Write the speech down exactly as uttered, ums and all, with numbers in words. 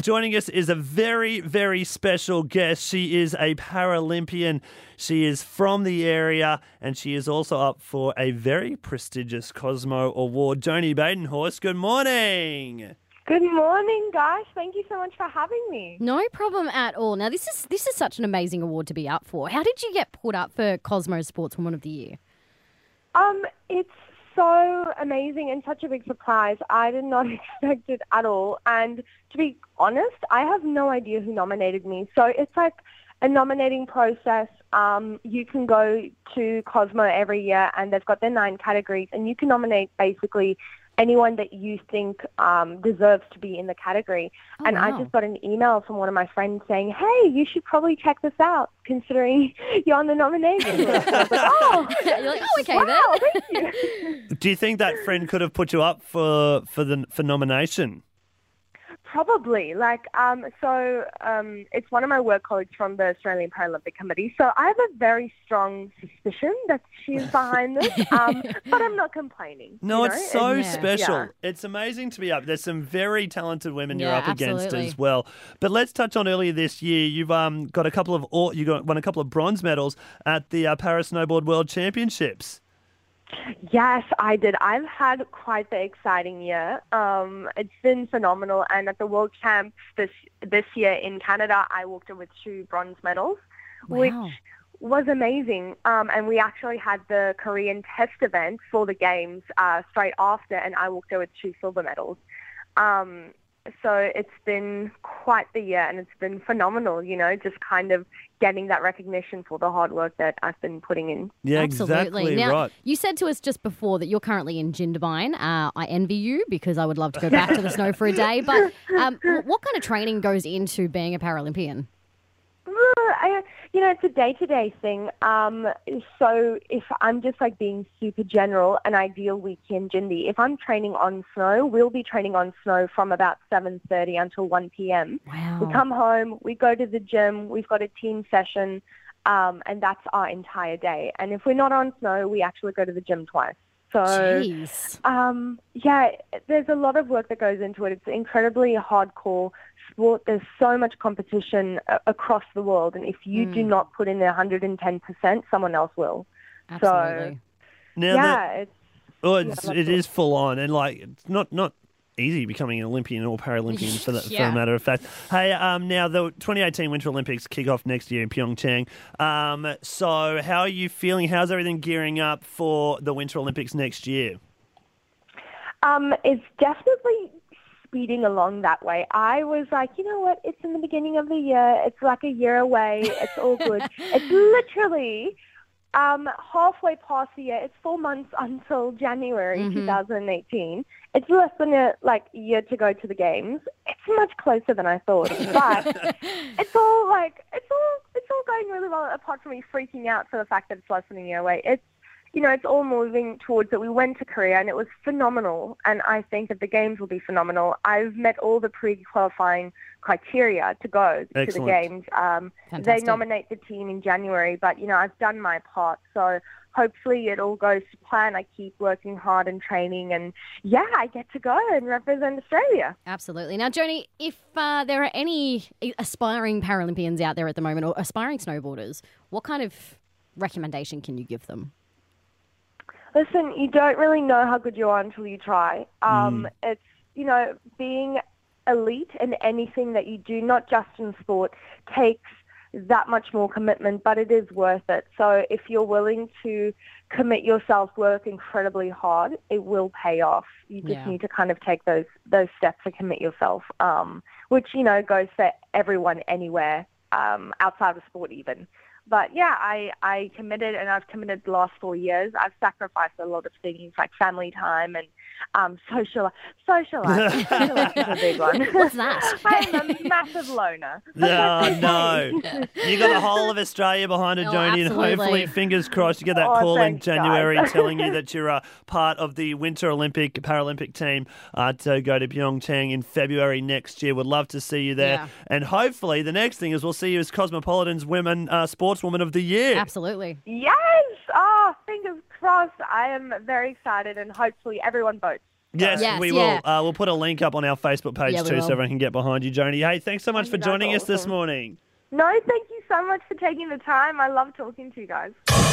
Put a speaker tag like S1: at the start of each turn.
S1: joining us is a very, very special guest. She is a Paralympian. She is from the area, and she is also up for a very prestigious Cosmo Award. Joni Badenhorst, good morning.
S2: Good morning, guys. Thank you so much for having me.
S3: No problem at all. Now, this is this is such an amazing award to be up for. How did you get put up for Cosmo Sportswoman of the Year?
S2: Um, it's so amazing and such a big surprise. I did not expect it at all. And to be honest, I have no idea who nominated me. So it's like a nominating process. Um, you can go to Cosmo every year, and they've got their nine categories, and you can nominate basically anyone that you think um, deserves to be in the category.
S3: Oh,
S2: and
S3: wow.
S2: I just got an email from one of my friends saying, hey, you should probably check this out, considering you're on the nomination list. I was like, oh,
S3: You're like, oh, okay,
S2: wow,
S3: then.
S2: thank you.
S1: Do you think that friend could have put you up for for the for nomination?
S2: Probably. Like, um, so um, it's one of my work colleagues from the Australian Paralympic Committee. So I have a very strong suspicion that she's behind this, um, but I'm not complaining.
S1: No,
S2: you know?
S1: it's so
S3: Yeah.
S1: special.
S2: Yeah.
S1: It's amazing to be up. There's some very talented women you're
S3: Yeah,
S1: up against
S3: absolutely.
S1: as well. But let's touch on earlier this year. You've um got a couple of or- you got won a couple of bronze medals at the uh, Para Snowboard World Championships.
S2: Yes, I did. I've had quite the exciting year. Um, it's been phenomenal. And at the World Champs this this year in Canada, I walked in with two bronze medals,
S3: Wow.
S2: which was amazing. Um, and we actually had the Korean test event for the games uh, straight after, and I walked there with two silver medals. Um, so it's been quite the year, and it's been phenomenal, you know, just kind of getting that recognition for the hard work that I've been putting in.
S1: Yeah,
S3: Absolutely.
S1: exactly
S3: Now,
S1: right.
S3: you said to us just before that you're currently in Jindabyne. Uh, I envy you because I would love to go back to the snow for a day. But um, wh- what kind of training goes into being a Paralympian?
S2: I, you know, it's a day-to-day thing. Um, so if I'm just like being super general, an ideal week in Jindy, if I'm training on snow, we'll be training on snow from about seven thirty until one p.m.
S3: Wow.
S2: We come home, we go to the gym, we've got a team session, um, and that's our entire day. And if we're not on snow, we actually go to the gym twice. So,
S3: Jeez.
S2: um, yeah, there's a lot of work that goes into it. It's incredibly hardcore sport. There's so much competition a- across the world, and if you do not put in one hundred ten percent, someone else will.
S3: Absolutely.
S1: Now
S2: yeah,
S1: that,
S2: it's
S1: oh, it's,
S2: yeah,
S1: it
S2: that's
S1: is full on, and like it's not not easy becoming an Olympian or Paralympian for that for
S3: Yeah.
S1: a matter of fact. Hey, um, now the twenty eighteen Winter Olympics kick off next year in Pyeongchang. Um, so how are you feeling? How's everything gearing up for the Winter Olympics next year?
S2: Um, it's definitely speeding along that way. I was like, you know what? It's in the beginning of the year. It's like a year away. It's all good. It's literally um, halfway past the year. It's four months until January
S3: Mhm.
S2: twenty eighteen. It's less than a like year to go to the games. It's much closer than I thought. But it's all like it's all it's all going really well. Apart from me freaking out for the fact that it's less than a year away. It's you know, it's all moving towards it. We went to Korea and it was phenomenal, and I think that the games will be phenomenal. I've met all the pre-qualifying criteria to go to the
S1: Excellent.
S2: games. Um, they
S3: Fantastic.
S2: nominate the team in January, but, you know, I've done my part, so hopefully it all goes to plan. I keep working hard and training, and, yeah, I get to go and represent Australia.
S3: Absolutely. Now, Joni, if uh, there are any aspiring Paralympians out there at the moment or aspiring snowboarders, what kind of recommendation can you give them?
S2: Listen, you don't really know how good you are until you try. Um, It's, you know, being elite in anything that you do, not just in sport, takes that much more commitment, but it is worth it. So if you're willing to commit yourself, work incredibly hard, it will pay off. You just
S3: Yeah.
S2: need to kind of take those those steps and commit yourself, um, which, you know, goes for everyone anywhere, um, outside of sport even. But yeah, I, I committed, and I've committed the last four years. I've sacrificed a lot of things like family time and um, social social life. Social life is a big one.
S3: What's that?
S2: I'm a massive loner. But
S1: Oh,
S2: that's
S1: no.
S2: okay.
S1: You got the whole of Australia behind her,
S3: Oh,
S1: Joni, and
S3: absolutely.
S1: hopefully, fingers crossed, you get that
S2: Oh,
S1: call in
S2: thanks, guys.
S1: January telling you that you're uh, part of the Winter Olympic Paralympic team uh, to go to Pyeongchang in February next year. Would love to see you there.
S3: Yeah.
S1: And hopefully, the next thing is we'll see you as Cosmopolitan's Women uh, Sportswoman of the Year.
S3: Absolutely.
S2: Yes! Oh, fingers crossed. I am very excited, and hopefully everyone votes.
S1: Yes,
S3: Yes,
S1: we
S3: yeah.
S1: will. Uh, we'll put a link up on our Facebook page
S3: Yeah, we
S1: too
S3: will.
S1: so everyone can get behind you, Joni. Hey, thanks so much
S2: Oh,
S1: for
S2: that's
S1: joining us this
S2: awesome.
S1: morning.
S2: No, thank you so much for taking the time. I love talking to you guys.